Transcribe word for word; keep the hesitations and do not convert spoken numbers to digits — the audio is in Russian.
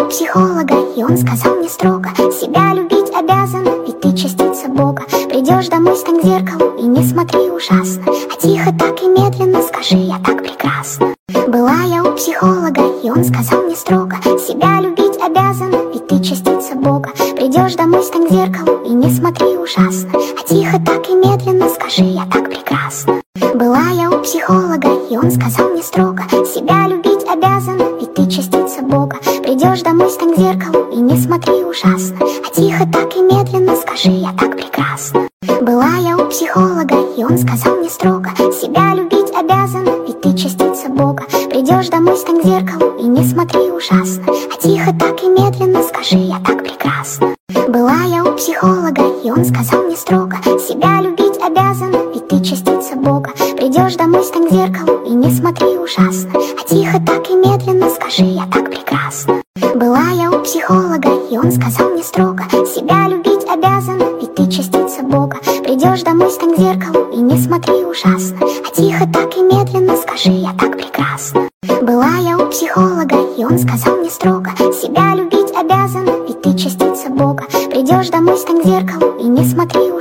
у психолога, и он сказал мне строго: себя любить обязана, ведь ты частица Бога. Придешь домой, стань к зеркалу и не смотри ужасно, а тихо так и медленно скажи: я так прекрасна. Была я у психолога, и он сказал мне строго: себя любить обязана, ведь ты частица Бога. Придешь домой, стань к зеркалу и не смотри ужасно, а тихо так и медленно скажи: я так прекрасна. Была я у психолога, и он сказал мне строго: себя любить обязана, ведь ты частица Бога. Придешь домой, стань к зеркалу и не смотри ужасно, а тихо так и медленно скажи: я так прекрасна. Была я у психолога, и он сказал мне строго: себя любить обязана, ведь ты частица Бога. Придешь домой, стань к зеркалу и не смотри ужасно, а тихо так и медленно скажи: я так прекрасна. Была я у психолога, и он сказал мне строго: себя любить обязана, ведь ты частица Бога. Придешь домой, стань к зеркалу и не смотри ужасно, а тихо так и медленно скажи: я так прекрасна. Была я у психолога, и он сказал мне строго: себя любить обязана, ведь ты частица Бога. Придешь домой, стань к зеркалу и не смотри ужасно, а тихо так и медленно скажи: я так прекрасна. Была я у психолога, и он сказал мне строго: себя любить обязана, ведь ты частица Бога. Придешь домой, стань к зеркалу и не смотри ужасно.